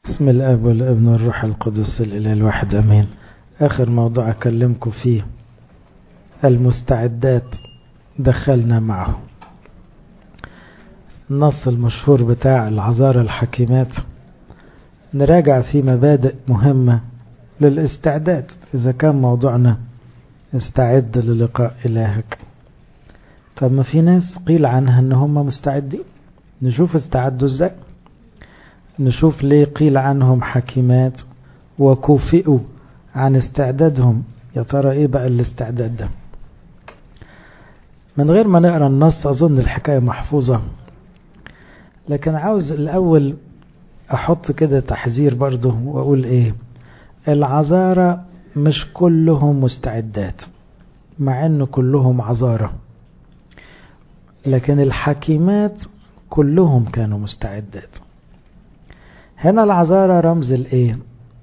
بسم الاب والابن والروح القدس الاله الواحد امين. اخر موضوع اكلمكم فيه المستعدات دخلنا معه. النص المشهور بتاع العذارى الحكيمات نراجع فيه مبادئ مهمة للاستعداد. اذا كان موضوعنا استعد للقاء الهك، طب ما في ناس قيل عنها ان هم مستعدين. نشوف استعدوا ازاي، نشوف ليه قيل عنهم حكيمات وكوفئوا عن استعدادهم. يا ترى ايه بقى الاستعداد ده؟ من غير ما نقرأ النص اظن الحكاية محفوظة، لكن عاوز الاول احط كده تحذير برضه واقول ايه. العذارى مش كلهم مستعدات، مع ان كلهم عذارى، لكن الحكيمات كلهم كانوا مستعدات. هنا العذارى رمز الايه؟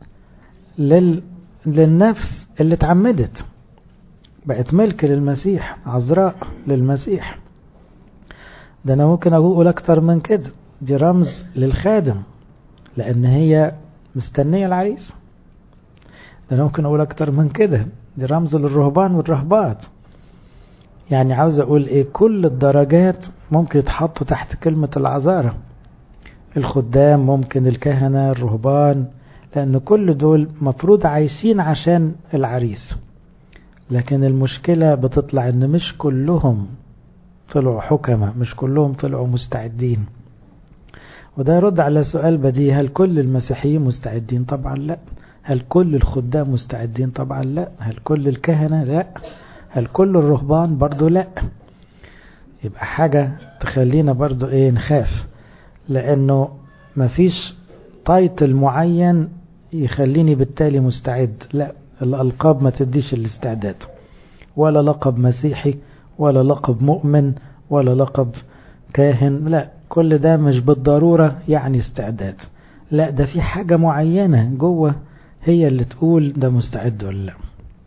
للنفس اللي اتعمدت، بقت ملك للمسيح، عذراء للمسيح. ده انا ممكن اقول اكتر من كده، دي رمز للخادم لان هي مستنية العريس. ده انا ممكن اقول اكتر من كده، دي رمز للرهبان والرهبات. يعني عاوز اقول ايه، كل الدرجات ممكن يتحطوا تحت كلمة العذارى. الخدام ممكن، الكهنة، الرهبان، لأن كل دول مفروض عايشين عشان العريس. لكن المشكلة بتطلع ان مش كلهم طلعوا حكمة، مش كلهم طلعوا مستعدين. وده يرد على سؤال بديهي، هل كل المسيحيين مستعدين؟ طبعا لا. هل كل الخدام مستعدين؟ طبعا لا. هل كل الكهنة؟ لا. هل كل الرهبان؟ برضو لا. يبقى حاجة تخلينا برضو ايه، نخاف، لانه مفيش تايتل معين يخليني بالتالي مستعد. لا، الألقاب ما تديش الاستعداد، ولا لقب مسيحي، ولا لقب مؤمن، ولا لقب كاهن. لا، كل ده مش بالضرورة يعني استعداد. لا، ده في حاجة معينة جوه هي اللي تقول ده مستعد ولا لا.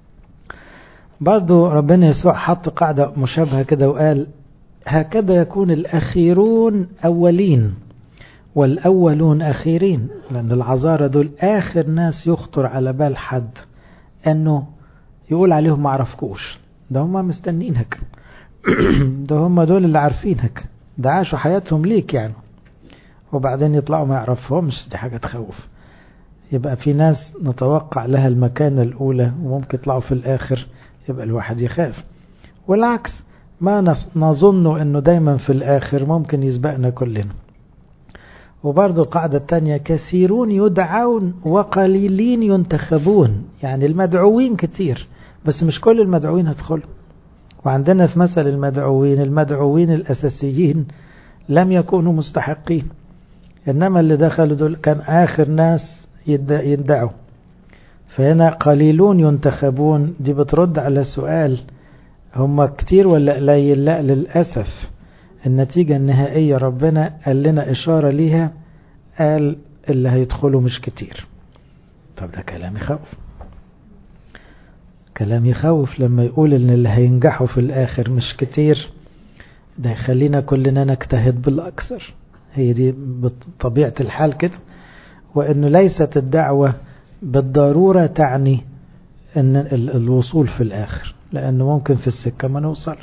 برضو ربنا يسوع حط قاعدة مشابهة كده وقال هكذا يكون الأخيرون أولين والأولون أخيرين. لأن العذارى دول آخر ناس يخطر على بال حد أنه يقول عليهم ما عرفكوش، ده هم مستنينك ده هم دول اللي عارفينك، ده عاشوا حياتهم ليك يعني، وبعدين يطلعوا ما يعرفهمش. دي حاجة تخوف. يبقى في ناس نتوقع لها المكانة الأولى وممكن يطلعوا في الآخر، يبقى الواحد يخاف. والعكس، ما نظن أنه دايما في الآخر ممكن يسبقنا كلنا. وبرضو القاعدة الثانية، كثيرون يدعون وقليلين ينتخبون. يعني المدعوين كتير بس مش كل المدعوين هدخلوا. وعندنا في مثل المدعوين الأساسيين لم يكونوا مستحقين، إنما اللي دخلوا دول كان آخر ناس يدعوا. فهنا قليلون ينتخبون، دي بترد على سؤال هم كتير ولا قليل؟ لا، للأسف النتيجة النهائية ربنا قال لنا إشارة ليها، قال اللي هيدخلوا مش كتير. طب ده كلام يخوف، كلام يخوف لما يقول ان اللي هينجحوا في الآخر مش كتير. ده يخلينا كلنا نجتهد بالأكثر. هي دي بطبيعة الحال كده. وأنه ليست الدعوة بالضرورة تعني ان الوصول في الآخر، لأنه ممكن في السكة ما نوصل.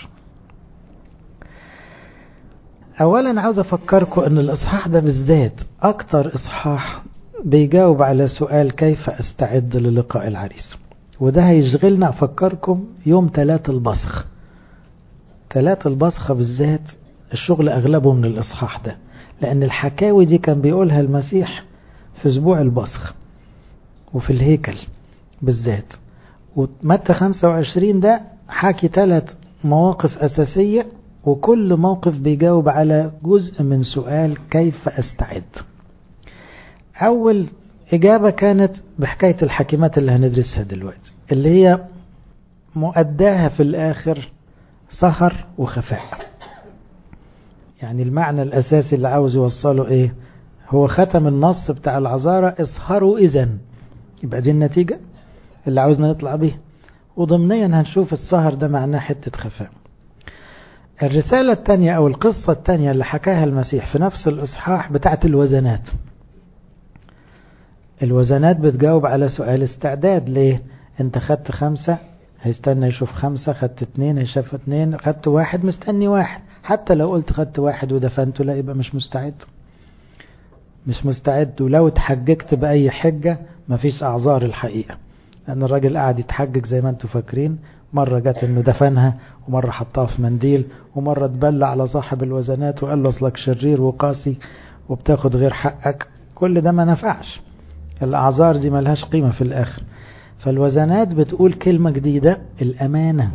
اولا عاوز افكركم ان الاصحاح ده بالذات اكتر اصحاح بيجاوب على سؤال كيف استعد للقاء العريس. وده هيشغلنا افكركم يوم 3 البصخ. 3 البصخ بالذات الشغل اغلبه من الاصحاح ده، لان الحكاوي دي كان بيقولها المسيح في اسبوع البصخ وفي الهيكل بالذات. ومتى 25 ده حكي 3 مواقف اساسية، وكل موقف بيجاوب على جزء من سؤال كيف أستعد. أول إجابة كانت بحكاية الحكيمات اللي هندرسها دلوقتي، اللي هي مؤداها في الآخر سهر وخفاء. يعني المعنى الأساسي اللي عاوز يوصله إيه؟ هو ختم النص بتاع العذارى اسهروا إذن. يبقى دي النتيجة اللي عاوزنا نطلع بيه، وضمنيا هنشوف السهر ده معناه حتة خفاء. الرسالة الثانية أو القصة الثانية اللي حكاها المسيح في نفس الإصحاح بتاعت الوزنات. الوزنات بتجاوب على سؤال استعداد. ليه؟ انت خدت 5 هيستنى يشوف 5، خدت 2 هيشوف 2، خدت 1 مستني 1. حتى لو قلت خدت 1 ودفنته لا، يبقى مش مستعد. مش مستعد. ولو اتحججت بأي حجة مفيش أعذار الحقيقة، لأن الراجل قاعد يتحجج زي ما انتوا فاكرين. مرة جت انه دفنها، ومرة حطها في منديل، ومرة تبلع على صاحب الوزنات وقال له اصلك شرير وقاسي وبتاخد غير حقك. كل ده ما نفعش. الأعذار دي ملهاش قيمة في الآخر. فالوزنات بتقول كلمة جديدة، الأمانة.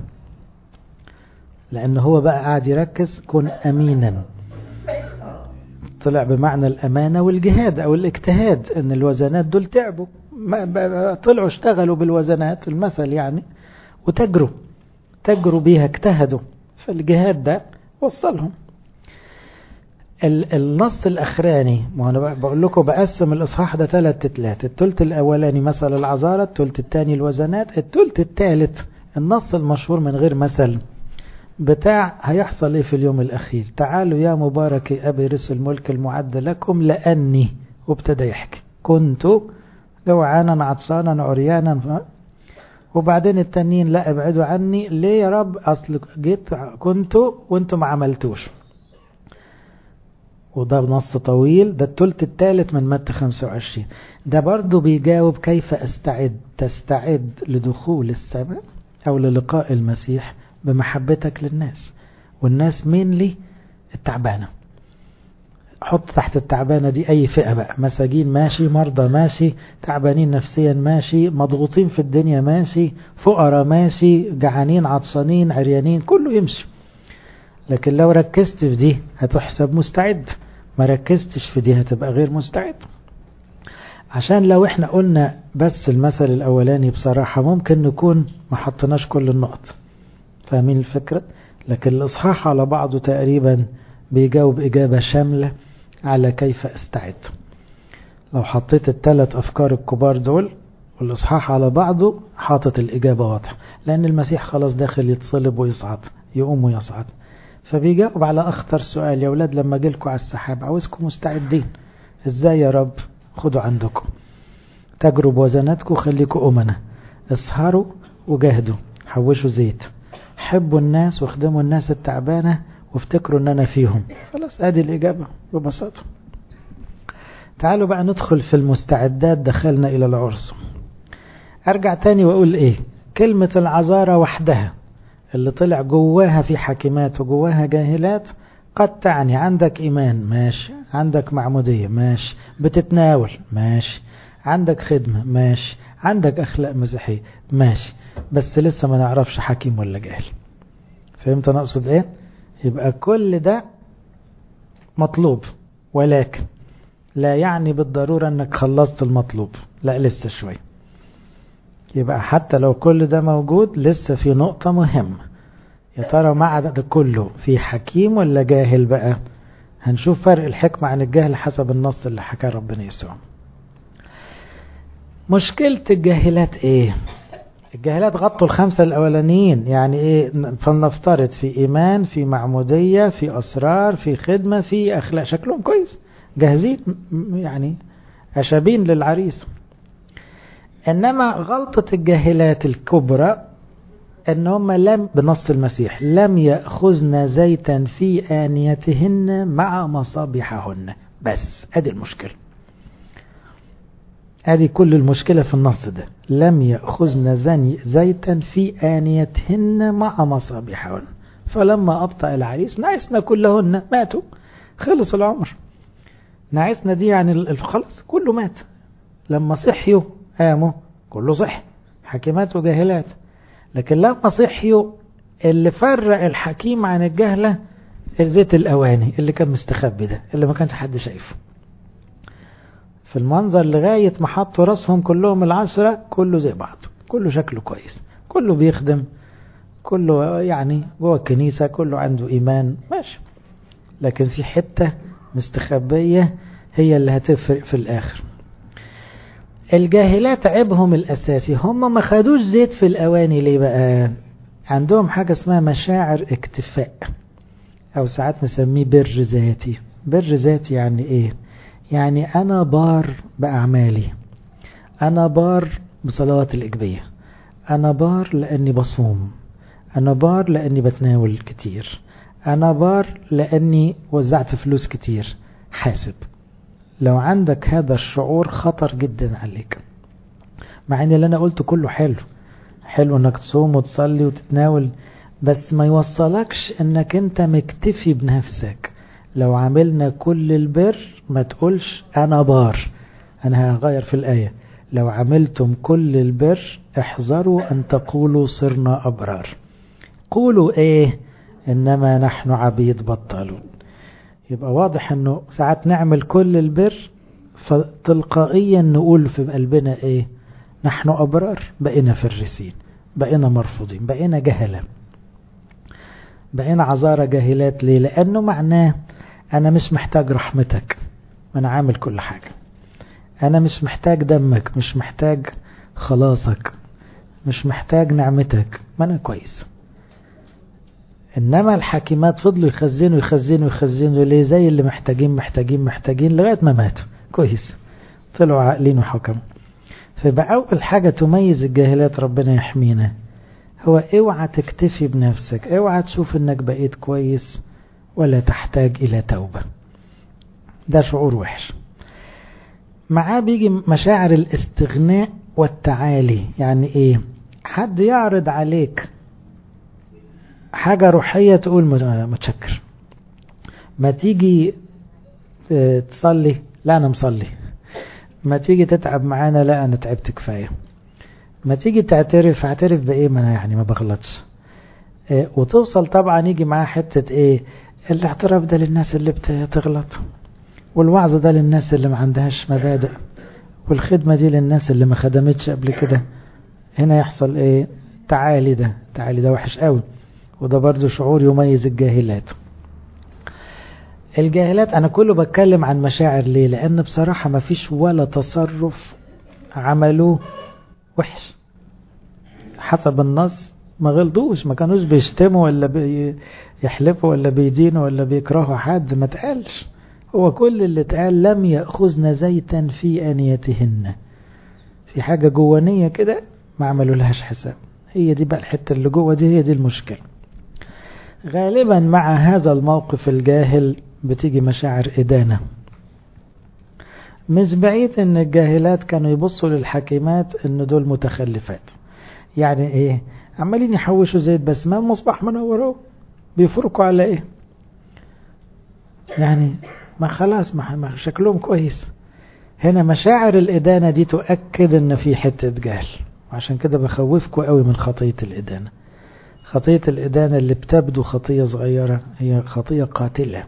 لأنه هو بقى قاعد يركز كن أمينا. طلع بمعنى الأمانة والجهاد أو الاجتهاد، ان الوزنات دول تعبوا، طلعوا اشتغلوا بالوزنات المثل يعني، وتجروا بيها، اجتهدوا. فالجهاد ده وصلهم. النص الأخراني، ما أنا بقول لكم بقسم الإصحاح ده 3 تلات. الثلث الأولاني مثل العذارى، الثلث الثاني الوزنات، الثلث الثالث النص المشهور من غير مثل بتاع هيحصل ايه في اليوم الأخير. تعالوا يا مبارك أبي رث الملك المعد لكم لأني، وابتدى يحكي كنت جوعانا عطشانا عريانا. وبعدين التانيين لا ابعدوا عني. ليه يا رب؟ أصل جيت كنت وانتم ما عملتوش. وده نص طويل، ده الثلث الثالث من متى 25. ده برضو بيجاوب كيف تستعد لدخول السماء أو للقاء المسيح بمحبتك للناس. والناس مين لي؟ التعبانة. حط تحت التعبانة دي أي فئة بقى، مساجين ماشي، مرضى ماشي، تعبانين نفسيا ماشي، مضغوطين في الدنيا ماشي، فقراء ماشي، جعانين عطشانين عريانين، كله يمشي. لكن لو ركزت في دي هتحسب مستعد، ما ركزتش في دي هتبقى غير مستعد. عشان لو احنا قلنا بس المثل الأولاني بصراحة ممكن نكون ما حطناش كل النقط. فاهمين الفكرة؟ لكن الإصحاح على بعضه تقريبا بيجاوب إجابة شاملة على كيف أستعد. لو حطيت ال3 أفكار الكبار دول والإصحاح على بعضه حاطت الإجابة واضحة، لأن المسيح خلاص داخل يتصلب ويصعد، يقوم ويصعد. فبيجاوب على أخطر سؤال، يا أولاد لما جيلكوا على السحاب عاوزكم مستعدين. إزاي يا رب؟ خدوا عندكم، تجروا بوزناتكم، خليكوا أمنا، اسهروا وجاهدوا، حوشوا زيت، حبوا الناس واخدموا الناس التعبانة وافتكروا ان انا فيهم. خلاص ادي الإجابة ببساطة. تعالوا بقى ندخل في المستعدات. دخلنا إلى العرس. أرجع تاني وأقول إيه؟ كلمة العذارى وحدها اللي طلع جواها في حكيمات وجواها جاهلات قد تعني عندك إيمان ماشي، عندك معمودية ماشي، بتتناول ماشي، عندك خدمة ماشي، عندك أخلاق مسيحية ماشي، بس لسه ما نعرفش حكيم ولا جاهل. فهمت أنا أقصد إيه؟ يبقى كل ده مطلوب، ولكن لا يعني بالضرورة أنك خلصت المطلوب، لا لسه شوي. يبقى حتى لو كل ده موجود لسه في نقطة مهمة، يا ترى مع ده كله في حكيم ولا جاهل بقى؟ هنشوف فرق الحكمة عن الجهل حسب النص اللي حكاه ربنا يسوع. مشكلة الجاهلات ايه؟ الجاهلات غطوا ال5 الأولانيين. يعني ايه؟ فلنفترض في إيمان، في معمودية، في أسرار، في خدمة، في أخلاق، شكلهم كويس، جاهزين يعني أشابين للعريس. إنما غلطة الجاهلات الكبرى ان هم لم، بنص المسيح، لم يأخذن زيتا في آنيتهن مع مصابيحهن. بس ادي المشكلة، ادي كل المشكلة في النص ده. لم يأخذن زيتا في آنيتهن مع مصابيحهن، فلما أبطأ العريس نعسنا كلهن ماتوا، خلص العمر. نعسنا دي يعني خلاص كله مات. لما صحيوا قاموا كله صح، حكيمات وجاهلات. لكن لما صحيوا اللي فرق الحكيم عن الجهلة الزيت الأواني اللي كان مستخبي ده، اللي ما كانش حد شايفه. في المنظر لغاية ما حطوا راسهم كلهم ال10 كله زي بعض، كله شكله كويس، كله بيخدم، كله يعني جوه الكنيسة، كله عنده إيمان ماشي. لكن في حتة مستخبية هي اللي هتفرق في الآخر. الجاهلات عيبهم الأساسي هم ما خدوش زيت في الأواني. ليه بقى؟ عندهم حاجة اسمها مشاعر اكتفاء، أو ساعات نسميه بر ذاتي. بر ذاتي يعني إيه؟ يعني أنا بار بأعمالي، أنا بار بصلوات الإجبية، أنا بار لأني بصوم، أنا بار لأني بتناول كتير، أنا بار لأني وزعت فلوس كتير. حاسب. لو عندك هذا الشعور خطر جدا عليك، مع ان اللي انا قلته كله حلو، حلو انك تصوم وتصلي وتتناول، بس ما يوصلكش انك انت مكتفي بنفسك. لو عملنا كل البر ما تقولش انا بار. انا هغير في الآية: لو عملتم كل البر احذروا ان تقولوا صرنا ابرار. قولوا ايه؟ انما نحن عبيد بطلون. يبقى واضح انه ساعات نعمل كل البر فتلقائيا نقول في قلبنا ايه؟ نحن ابرار. بقينا فرسين، بقينا مرفوضين، بقينا جهلة، بقينا عذارى جاهلات. ليه؟ لانه معناه انا مش محتاج رحمتك، انا عامل كل حاجة. انا مش محتاج دمك، مش محتاج خلاصك، مش محتاج نعمتك، ما انا كويس. انما الحاكمات فضلوا يخزنوا يخزنوا يخزنوا ليه؟ زي اللي محتاجين محتاجين محتاجين لغاية ما ماتوا. كويس، طلعوا عاقلين وحكموا. فيبقى اول حاجة تميز الجاهلات، ربنا يحمينا، هو اوعى تكتفي بنفسك، اوعى تشوف انك بقيت كويس ولا تحتاج الى توبة. ده شعور وحش. معاه بيجي مشاعر الاستغناء والتعالي. يعني ايه؟ حد يعرض عليك حاجة روحية تقول متشكر. ما تيجي تصلي، لا أنا مصلي. ما تيجي تتعب معانا، لا أنا تعبت كفاية. ما تيجي تعترف، اعترف بإيه؟ ما أنا يعني ما بغلطش. وتوصل طبعا يجي معاه حتة إيه؟ الاعتراف ده للناس اللي بتغلط، والوعظ ده للناس اللي ما عندهاش مبادئ، والخدمة دي للناس اللي ما خدمتش قبل كده. هنا يحصل إيه؟ تعالي. ده تعالي ده وحش قوي، وده برضو شعور يميز الجاهلات. الجاهلات أنا كله بتكلم عن مشاعر. ليه؟ لأن بصراحة ما فيش ولا تصرف عملوه وحش حسب النص. ما غلطوش، ما كانوش بيشتموا ولا بيحلفوا ولا بيدينوا ولا بيكرهوا حد، ما تقالش. هو كل اللي اتقال: لم يأخذن زيتا في آنيتهن. في حاجة جوانية كده ما عملوا لهاش حساب. هي دي بقى الحتة اللي جوه دي، هي دي المشكلة. غالبا مع هذا الموقف الجاهل بتيجي مشاعر إدانة. مش بعيد ان الجاهلات كانوا يبصوا للحكيمات ان دول متخلفات. يعني ايه؟ عمالين يحوشوا زيت بس ما المصباح منوره، بيفرقوا على ايه؟ يعني ما خلاص، ما شكلهم كويس. هنا مشاعر الإدانة دي تؤكد ان في حتة جهل. وعشان كده بخوفكم قوي من خطية الإدانة. خطية الإدانة اللي بتبدو خطية صغيرة هي خطية قاتلة،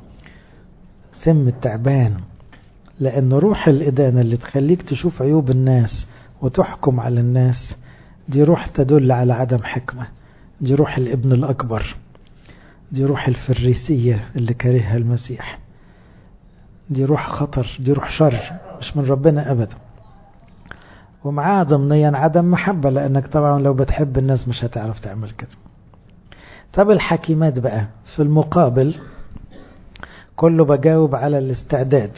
سم التعبان. لأن روح الإدانة اللي تخليك تشوف عيوب الناس وتحكم على الناس، دي روح تدل على عدم حكمة. دي روح الابن الأكبر، دي روح الفريسية اللي كرهها المسيح. دي روح خطر، دي روح شر، مش من ربنا أبدا. ومعها ضمنيا عدم محبة، لأنك طبعا لو بتحب الناس مش هتعرف تعمل كده. طب الحكيمات بقى في المقابل، كله بجاوب على الاستعداد.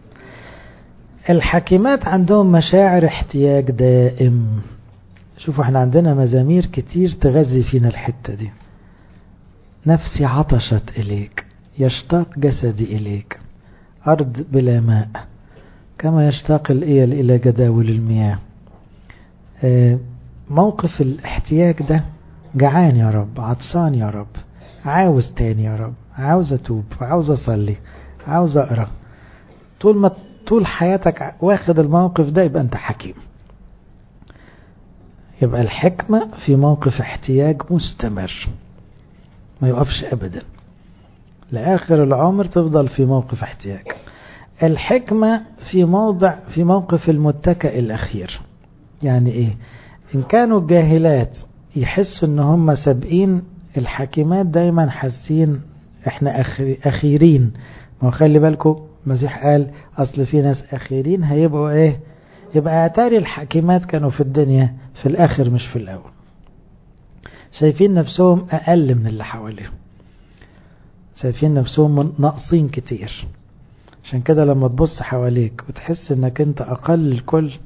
الحكيمات عندهم مشاعر احتياج دائم. شوفوا احنا عندنا مزامير كتير تغذي فينا الحتة دي. نفسي عطشت إليك، يشتاق جسدي إليك، أرض بلا ماء كما يشتاق الإيل إلى جداول المياه. موقف الاحتياج ده، جعان يا رب، عطشان يا رب، عاوز تاني يا رب، عاوز أتوب، عاوز أصلي، عاوز أقرأ. طول حياتك واخد الموقف ده، يبقى أنت حكيم. يبقى الحكمة في موقف احتياج مستمر، ما يقفش أبدا لآخر العمر، تفضل في موقف احتياج. الحكمة في موقف المتكئ الأخير. يعني إيه؟ إن كانوا الجاهلات يحسوا إن هم سابقين، الحكيمات دايما حاسين إحنا أخيرين. ما خلي بالكم المسيح قال أصل في ناس أخيرين هيبقوا إيه؟ يبقى أتاري الحكيمات كانوا في الدنيا في الآخر مش في الأول، شايفين نفسهم أقل من اللي حواليهم، شايفين نفسهم ناقصين كتير. عشان كده لما تبص حواليك وتحس انك انت اقل الكل،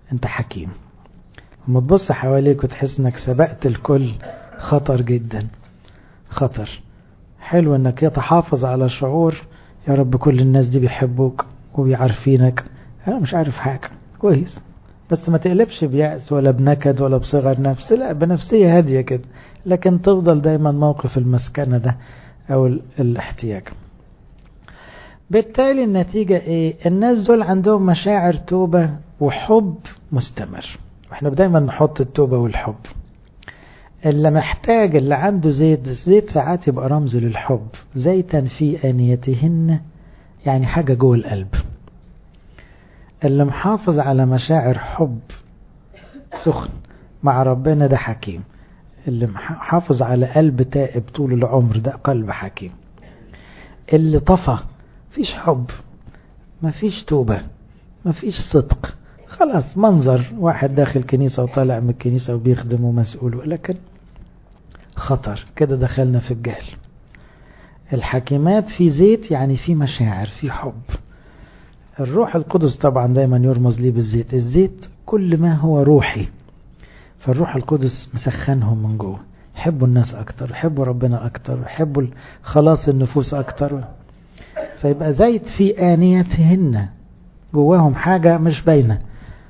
انت حكيم. لما تبص حواليك وتحس انك سبقت الكل، خطر جدا، خطر. حلو انك يتحافظ على شعور يا رب كل الناس دي بيحبوك وبيعرفينك، انا مش عارف حاجة، كويس، بس ما تقلبش بيأس ولا بنكد ولا بصغر نفس، لا، بنفسية هادية كده، لكن تفضل دايما موقف المسكنة ده او الاحتياج. بالتالي النتيجة ايه؟ الناس دول عندهم مشاعر توبة وحب مستمر، واحنا دايما نحط التوبة والحب. اللي محتاج، اللي عنده زيت، الزيت ساعات يبقى رمز للحب، زيتا في آنيتهن، يعني حاجة جوه القلب. اللي محافظ على مشاعر حب سخن مع ربنا ده حكيم. اللي محافظ على قلب تائب طول العمر ده قلب حكيم. اللي طفى، مفيش حب، مفيش توبة، مفيش صدق، خلاص منظر واحد داخل كنيسة وطالع من الكنيسة وبيخدم ومسؤول، لكن خطر كده، دخلنا في الجهل. الحكيمات في زيت، يعني في مشاعر، في حب. الروح القدس طبعا دايما يرمز لي بالزيت، الزيت كل ما هو روحي، فالروح القدس مسخنهم من جوه، يحبوا الناس اكتر، يحبوا ربنا اكتر، يحبوا خلاص النفوس اكتر، فيبقى زيت في آنيتهن، جواهم حاجة مش باينة.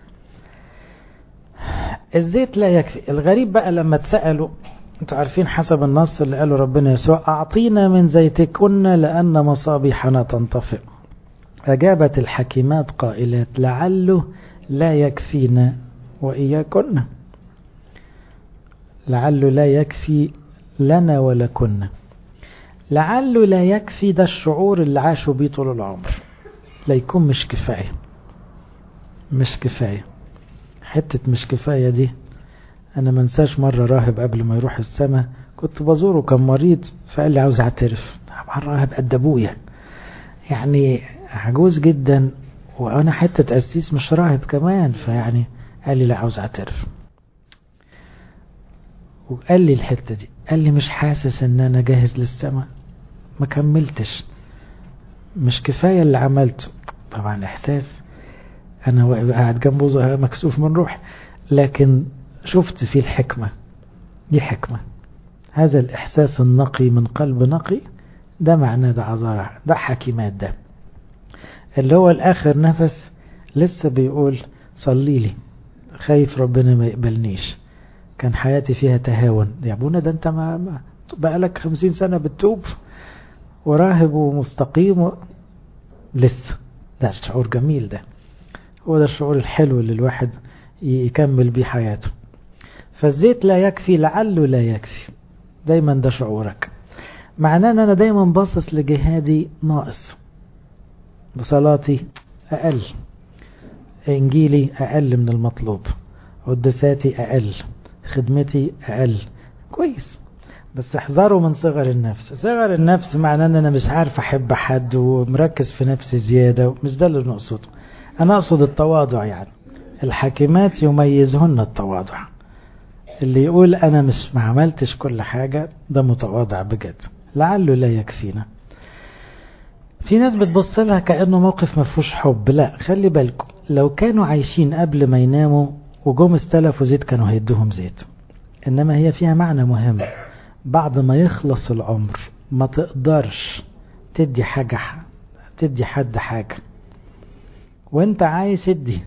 الزيت لا يكفي. الغريب بقى لما تسألوا، انتوا عارفين حسب النص اللي قاله ربنا يسوع، أعطينا من زيتكن لأن مصابيحنا تنطفئ. أجابت الحكيمات قائلات لعله لا يكفينا وإياكن، لعله لا يكفي لنا ولكن. لعله لا يكفي، ده الشعور اللي عاشوا بيه طول العمر، لا يكون مش كفاية، مش كفاية. حتة مش كفاية دي أنا منساش مرة راهب قبل ما يروح السماء كنت بزوره كان مريض، فقال لي عاوز اعترف. طبعا راهب قد ابويا، يعني عجوز جدا، وانا حتة قسيس مش راهب كمان، فيعني قال لي لا عاوز اعترف. وقال لي الحتة دي، قال لي مش حاسس ان انا جاهز للسماء، ما كملتش، مش كفاية اللي عملته. طبعا احساس، انا قاعد جنبه مكسوف من روح، لكن شفت فيه الحكمة، دي حكمة. هذا الإحساس النقي من قلب نقي، ده معناه ده عذارة، ده حكيمات، ده اللي هو الآخر نفس لسه بيقول صلي لي، خايف ربنا ما يقبلنيش، كان حياتي فيها تهاون. يا ابونا ده انت ما بقالك 50 سنة بتتوب وراهب ومستقيم لسه. ده شعور جميل، ده هو ده الشعور الحلو اللي الواحد يكمل بيه حياته. فالزيت لا يكفي، لعله لا يكفي، دايما ده شعورك. معناه ان انا دايما باصص لجهادي ناقص، بصلاتي اقل، انجيلي اقل من المطلوب، قدساتي اقل، خدمتي اقل، كويس، بس احذروا من صغر النفس. صغر النفس معناه ان انا مش عارف احب حد ومركز في نفسي زيادة، مش ده اللي نقصده. انا اقصد التواضع، يعني الحكيمات يميزهن التواضع. اللي يقول انا مش ما عملتش كل حاجة ده متواضع بجد، لعله لا يكفينا. في ناس بتبص لها كأنه موقف ما فيهوش حب، لا، خلي بالكم، لو كانوا عايشين قبل ما يناموا وجم استلفوا زيت كانوا هيدوهم زيت. انما هي فيها معنى مهم، بعد ما يخلص العمر ما تقدرش تدي حاجة، تدي حد حاجة، وانت عايز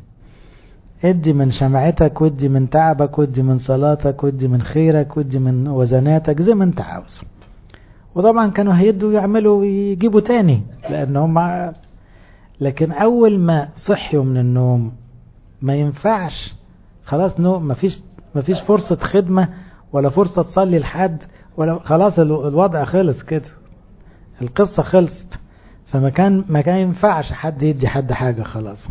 ادي من شمعتك، وادي من تعبك، وادي من صلاتك، وادي من خيرك، وادي من وزناتك زي ما انت عاوز. وطبعا كانوا هيدوا يعملوا ويجيبوا تاني لانهم لكن اول ما صحيوا من النوم ما ينفعش، خلاص نوم، مفيش فرصة خدمة ولا فرصة تصلي لحد، ولا خلاص الوضع خلص كده، القصة خلصت. ما كان ينفعش حد يدي حد حاجة خلاص.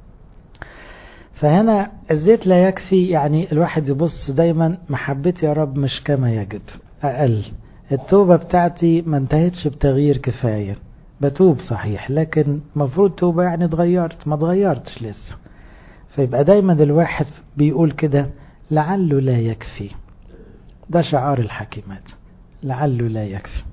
فهنا الزيت لا يكفي، يعني الواحد يبص دايما محبتي يا رب مش كما يجب، أقل. التوبة بتاعتي ما انتهتش بتغيير كفاية، بتوب صحيح لكن مفروض توبة يعني اتغيرت، ما اتغيرتش لسه. فيبقى دايما الواحد بيقول كده لعله لا يكفي، ده شعار الحكيمات، لعله لا يكفي.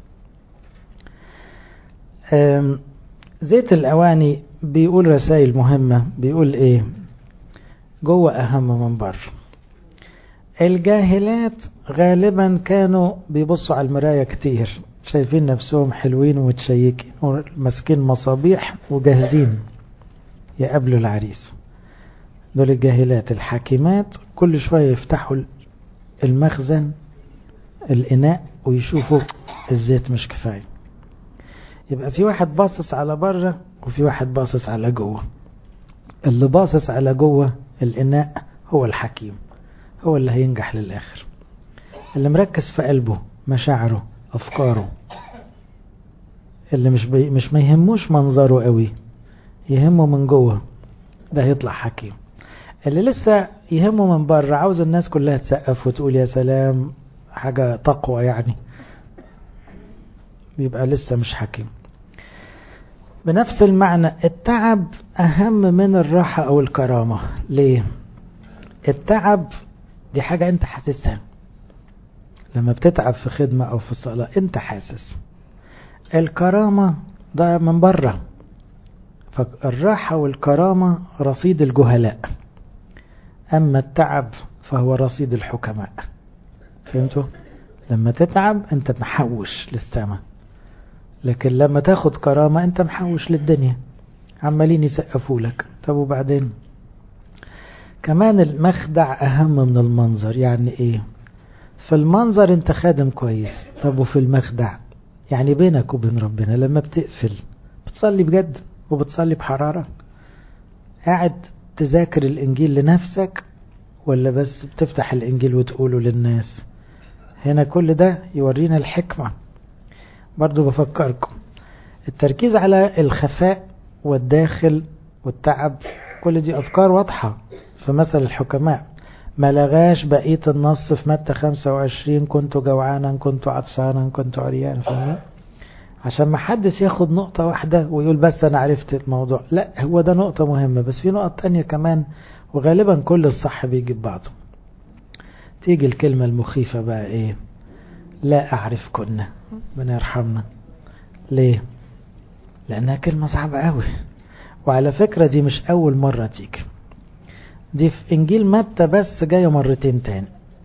زيت الأواني بيقول رسائل مهمة، بيقول ايه؟ جوه أهم من بره. الجاهلات غالبا كانوا بيبصوا على المراية كتير، شايفين نفسهم حلوين ومتشيكين وماسكين مصابيح وجاهزين يقابلوا العريس. دول الجاهلات. الحاكمات كل شوية يفتحوا المخزن الإناء ويشوفوا الزيت مش كفاية. يبقى في واحد باصص على بره وفي واحد باصص على جوه. اللي باصص على جوه الإناء هو الحكيم، هو اللي هينجح للآخر. اللي مركز في قلبه، مشاعره، أفكاره، اللي مش ما يهموش منظره قوي، يهمه من جوه، ده هيطلع حكيم. اللي لسه يهمه من بره، عاوز الناس كلها تسقف وتقول يا سلام، حاجة تقوى يعني، بيبقى لسه مش حكيم. بنفس المعنى التعب أهم من الراحة أو الكرامة. ليه؟ التعب دي حاجة أنت حاسسها، لما بتتعب في خدمة أو في الصلاة أنت حاسس. الكرامة ده من بره. فالراحة والكرامة رصيد الجهلاء، أما التعب فهو رصيد الحكماء. فهمتوا؟ لما تتعب أنت محوش للسماء، لكن لما تاخد كرامة أنت محوش للدنيا، عمالين يسقفوا لك. طب وبعدين؟ كمان المخدع أهم من المنظر. يعني إيه؟ في المنظر أنت خادم كويس، طب وفي المخدع يعني بينك وبين ربنا لما بتقفل بتصلي بجد وبتصلي بحرارة؟ قاعد تذاكر الإنجيل لنفسك ولا بس بتفتح الإنجيل وتقوله للناس؟ هنا كل ده يورينا الحكمة. برضو بفكركم، التركيز على الخفاء والداخل والتعب، كل دي أفكار واضحة في مثل الحكماء. ما لغاش بقية النص في متى 25 كنت جوعانا كنت عطشانا كنت عريانا. فاهمين؟ عشان ما حدش ياخد نقطة واحدة ويقول بس أنا عرفت الموضوع. لا، هو ده نقطة مهمة، بس في نقط تانية كمان، وغالبا كل الصح بيجي ببعضه. تيجي الكلمة المخيفة بقى إيه؟ لا أعرف كنا. ربنا يرحمنا. ليه؟ لأنها كلمة صعبة قوي. وعلى فكرة دي مش أول مرة تيجي، دي في إنجيل متى بس جاية مرتين تاني.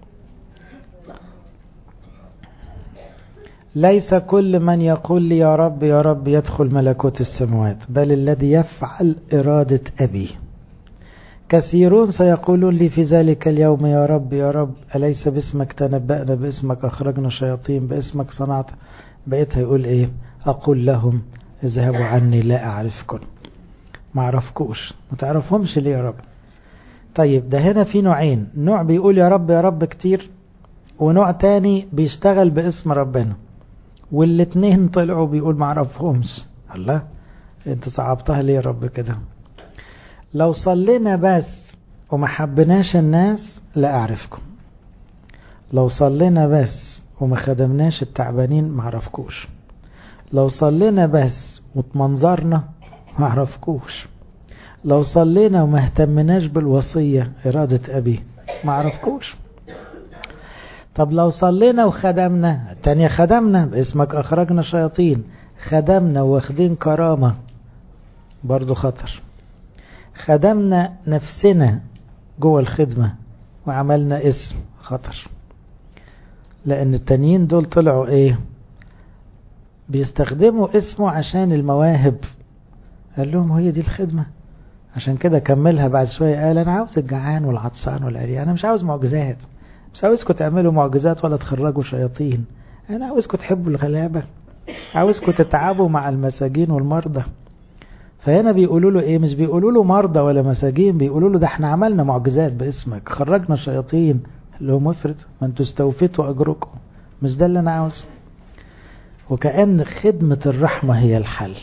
ليس كل من يقول لي يا رب يا رب يدخل ملكوت السماوات، بل الذي يفعل إرادة أبي. كثيرون سيقولون لي في ذلك اليوم يا رب يا رب أليس باسمك تنبأنا، باسمك أخرجنا شياطين، باسمك صنعت. بقيت هيقول إيه؟ أقول لهم اذهبوا عني لا أعرفكم. ما أعرفكوش، ما تعرفهمش ليه يا رب؟ طيب ده هنا في نوعين، نوع بيقول يا رب يا رب كتير، ونوع تاني بيشتغل باسم ربنا، والاتنين طلعوا بيقول ما أعرفهمش. الله، انت صعبتها ليه يا رب كده؟ لو صلينا بس وما حبناش الناس لا أعرفكم. لو صلينا بس وما خدمناش التعبانين ما أعرفكوش. لو صلينا بس وتمنظرنا ما أعرفكوش. لو صلينا وما اهتمناش بالوصية إرادة أبي ما أعرفكوش. طب لو صلينا وخدمنا، التانية خدمنا باسمك أخرجنا شياطين، خدمنا واخدين كرامة، برضو خطر. خدمنا نفسنا جوه الخدمة وعملنا اسم، خطر. لأن التانيين دول طلعوا إيه؟ بيستخدموا اسمه عشان المواهب. قال لهم هي دي الخدمة. عشان كده كملها بعد شوية، قال أنا عاوز الجعان والعطسان والعريان، أنا مش عاوز معجزات، مش عاوزكم تعملوا معجزات ولا تخرجوا شياطين، أنا عاوزكم تحبوا الغلابة، عاوزكم تتعبوا مع المساجين والمرضى. فهنا بيقولوا له إيه؟ مش بيقولوا له مرضى ولا مساجين، بيقولوا له ده احنا عملنا معجزات باسمك، خرجنا شياطين. اللي هو مفرد، ما انتوا استوفيتوا أجركم، مش ده اللي أنا عاوزه. وكأن خدمة الرحمة هي الحل،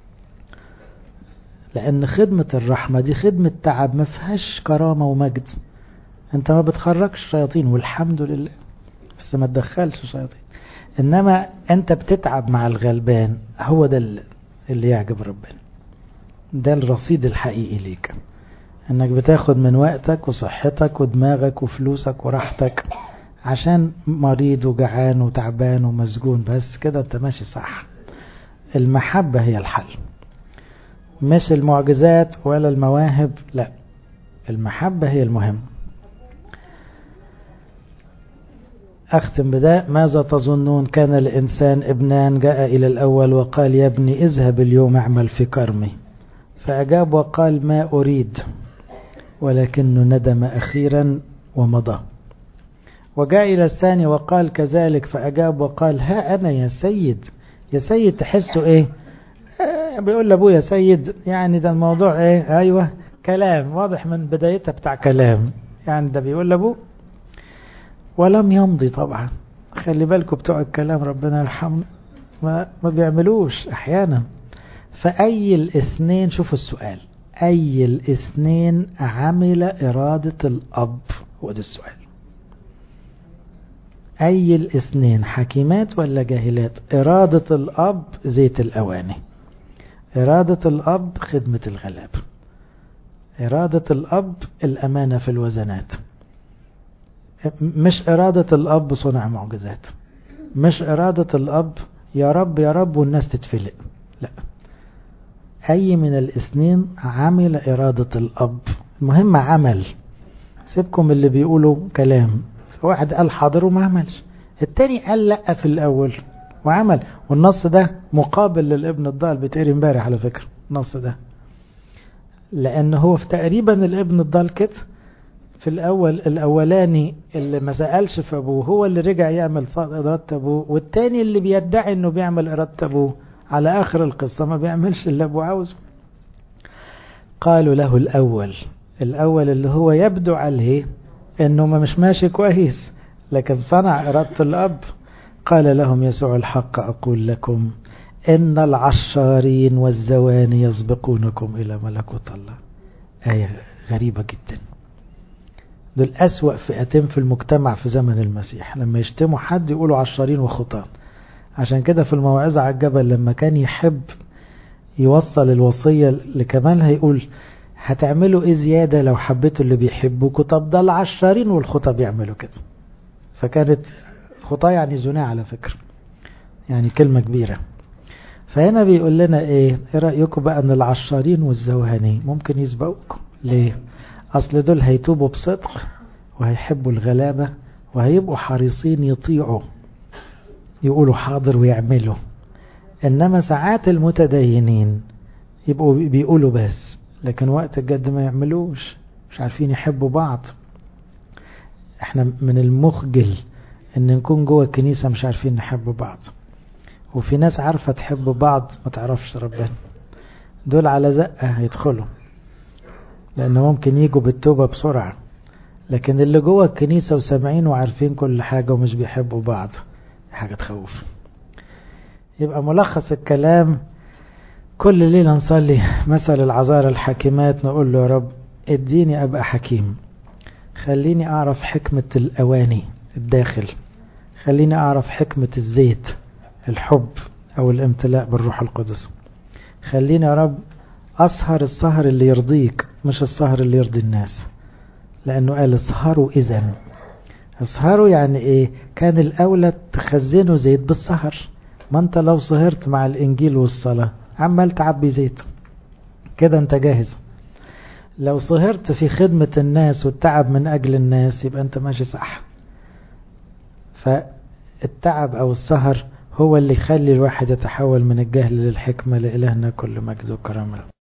لأن خدمة الرحمة دي خدمة تعب، ما فيهاش كرامة ومجد. انت ما بتخرجش شياطين والحمد لله، بس ما تدخلش شياطين. انما انت بتتعب مع الغلبان، هو ده اللي يعجب ربنا. ده الرصيد الحقيقي ليك، انك بتاخد من وقتك وصحتك ودماغك وفلوسك وراحتك عشان مريض وجعان وتعبان ومسجون، بس كده انت ماشي صح. المحبة هي الحل، مش المعجزات ولا المواهب، لا، المحبة هي المهم. أختم بدا. ماذا تظنون؟ كان الإنسان ابنان، جاء إلى الأول وقال يا ابني اذهب اليوم اعمل في كرمي، فأجاب وقال ما أريد، ولكنه ندم أخيرا ومضى. وجاء إلى الثاني وقال كذلك، فأجاب وقال ها أنا يا سيد. يا سيد تحسوا إيه؟ بيقول لأبوه يا سيد، يعني ده الموضوع إيه؟ أيوة كلام واضح من بدايتها بتاع كلام، يعني ده بيقول لأبوه. ولم يمضي طبعا. خلي بالكم بتوع الكلام ربنا يرحمنا ما بيعملوش أحيانا. فأي الاثنين، شوفوا السؤال، أي الاثنين عمل إرادة الأب؟ هو ده السؤال. أي الاثنين، حكيمات ولا جاهلات؟ إرادة الأب زيت الأواني، إرادة الأب خدمة الغلاب، إرادة الأب الأمانة في الوزنات، مش إرادة الأب صنع معجزات، مش إرادة الأب يا رب يا رب والناس تتفلق، لا. أي من الاثنين عمل إرادة الأب. المهم عمل. سيبكم اللي بيقولوا كلام. واحد قال حاضر وما عملش، التاني قال لا في الأول وعمل. والنص ده مقابل للابن الضال، بتقري امبارح على فكرة النص ده، لأنه هو في تقريبا الابن الضال كده. في الأولاني اللي ما سألش في أبوه هو اللي رجع يعمل إرادة أبوه، والتاني اللي بيدعي أنه بيعمل إرادة أبوه على آخر القصة ما بيعملش اللي أبوه عاوزه. قالوا له الأول اللي هو يبدو عليه أنه ما مش ماشي كويس، لكن صنع إرادة الأب. قال لهم يسوع الحق أقول لكم إن العشارين والزواني يسبقونكم إلى ملكوت الله. آية غريبة جدا. دول أسوأ فئتين في المجتمع في زمن المسيح، لما يشتموا حد يقولوا عشارين وخطاة. عشان كده في الموعظة على الجبل لما كان يحب يوصل الوصية لكمالها يقول هتعملوا ايه زيادة لو حبيتوا اللي بيحبوكوا؟ طب ده العشارين والخطاة بيعملوا كده. فكانت خطاة يعني زنا على فكرة، يعني كلمة كبيرة. فهنا بيقول لنا ايه رأيكم بقى ان العشارين والزوهاني ممكن يسبقوكم؟ ليه؟ اصل دول هيتوبوا بصدق وهيحبوا الغلابة وهيبقوا حريصين يطيعوا، يقولوا حاضر ويعملوا. انما ساعات المتدينين يبقوا بيقولوا بس، لكن وقت الجد ما يعملوش، مش عارفين يحبوا بعض. احنا من المخجل ان نكون جوه الكنيسة مش عارفين نحب بعض، وفي ناس عارفة تحب بعض ما تعرفش ربنا. دول على زقة هيدخلوا، لأنه ممكن يجوا بالتوبة بسرعة. لكن اللي جوه الكنيسة وسامعين وعارفين كل حاجة ومش بيحبوا بعض، حاجة تخوف. يبقى ملخص الكلام، كل ليلة نصلي مثل العذارى الحكيمات، نقول له يا رب اديني أبقى حكيم، خليني أعرف حكمة الأواني الداخل، خليني أعرف حكمة الزيت الحب أو الامتلاء بالروح القدس، خليني يا رب أسهر السهر اللي يرضيك مش السهر اللي يرضي الناس. لأنه قال اسهروا إذن. اسهروا يعني إيه؟ كان الأولى تخزنوا زيت بالسهر. ما أنت لو سهرت مع الإنجيل والصلاة عمال تعبي زيت كده أنت جاهز. لو سهرت في خدمة الناس والتعب من أجل الناس يبقى أنت ماشي صح. فالتعب أو السهر هو اللي يخلي الواحد يتحول من الجهل للحكمة. لإلهنا كل مجد وكرم.